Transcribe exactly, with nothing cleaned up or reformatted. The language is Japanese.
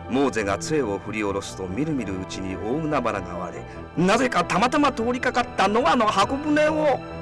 モーゼが杖を振り下ろすとみるみるうちに大海原が割れ、なぜかたまたま通りかかったノアの箱舟を